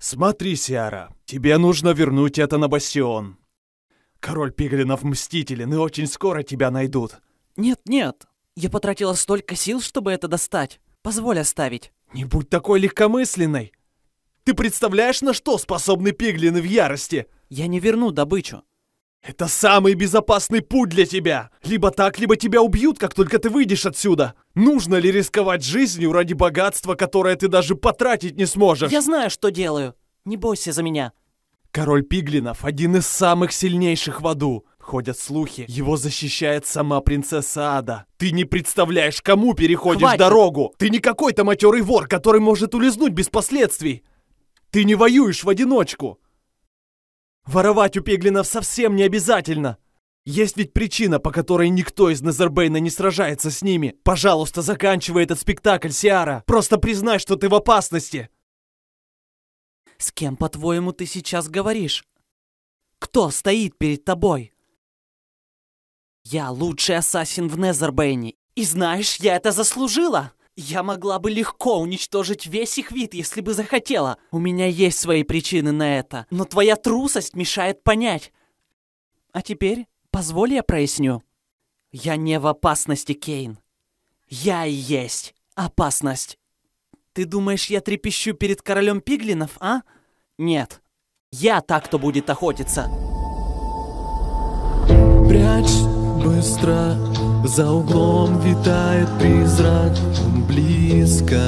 Смотри, Сиара, тебе нужно вернуть это на бастион. Король Пиглинов мстителен, и очень скоро тебя найдут. Нет, я потратила столько сил, чтобы это достать. Позволь оставить. Не будь такой легкомысленной. Ты представляешь, на что способны пиглины в ярости? Я не верну добычу. Это самый безопасный путь для тебя. Либо так, либо тебя убьют, как только ты выйдешь отсюда. Нужно ли рисковать жизнью ради богатства, которое ты даже потратить не сможешь? Я знаю, что делаю. Не бойся за меня. Король Пиглинов один из самых сильнейших в аду. Ходят слухи, его защищает сама принцесса Ада. Ты не представляешь, кому переходишь Хватит. дорогу. Ты не какой-то матерый вор, который может улизнуть без последствий. Ты не воюешь в одиночку. Воровать у пиглинов совсем не обязательно. Есть ведь причина, по которой никто из Незербейна не сражается с ними. Пожалуйста, заканчивай этот спектакль, Сиара. Просто признай, что ты в опасности. С кем, по-твоему, ты сейчас говоришь? Кто стоит перед тобой? Я лучший ассасин в Незербейне. И знаешь, я это заслужила. Я могла бы легко уничтожить весь их вид, если бы захотела. У меня есть свои причины на это, но твоя трусость мешает понять. А теперь позволь я проясню. Я не в опасности, Кейн. Я и есть опасность. Ты думаешь, я трепещу перед королем пиглинов, а? Нет. Я та, кто будет охотиться. Прячь быстро, за углом витает призрак, он близко.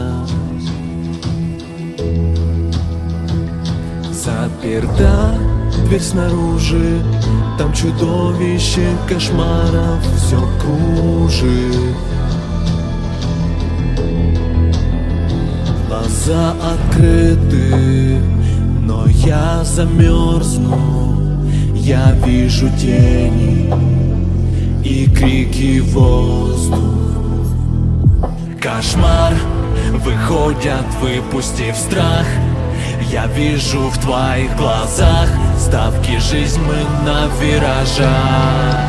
Заперта дверь снаружи, там чудовище кошмаров все кружит. Глаза открыты, но я замерзну. Я вижу тени и крики в воздух. Кошмар, выходят, выпустив страх. Я вижу в твоих глазах ставки жизнь мы на виражах.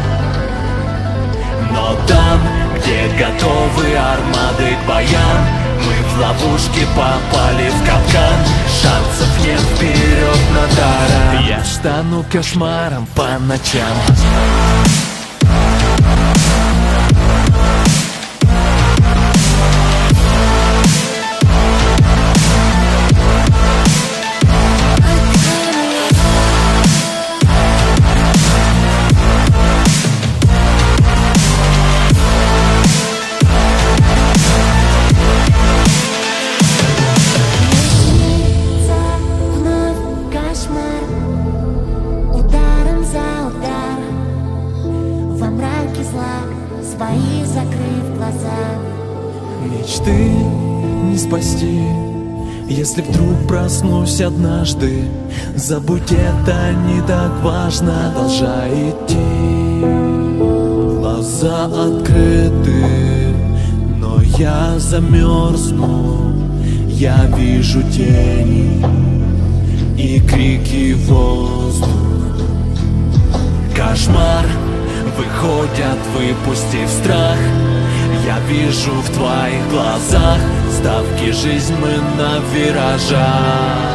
Но там, где готовы армады к боям, мы в ловушке попали в капкан. Шансов нет, вперед на таран. Я стану кошмаром по ночам. Свои закрыв глаза. Мечты не спасти, если вдруг проснусь однажды. Забудь это, не так важно, продолжай идти. Глаза открыты, но я замерзну. Я вижу тени и крики в воздух. Кошмар, выходят, выпустив страх. Я вижу в твоих глазах ставки жизнь мы на виражах.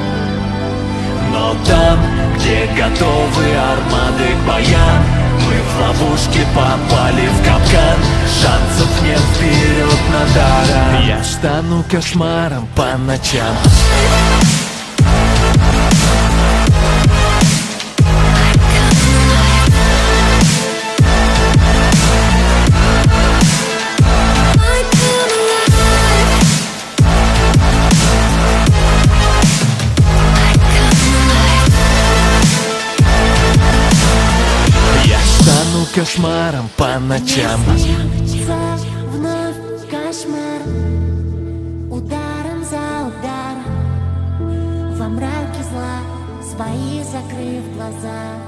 Но там, где готовы армады к боям, мы в ловушке попали в капкан. Шансов нет, вперед на таран. Я стану кошмаром по ночам. Кошмаром по ночам. Вновь кошмар, ударом за ударом. Во мраке зла, свои закрыв глаза.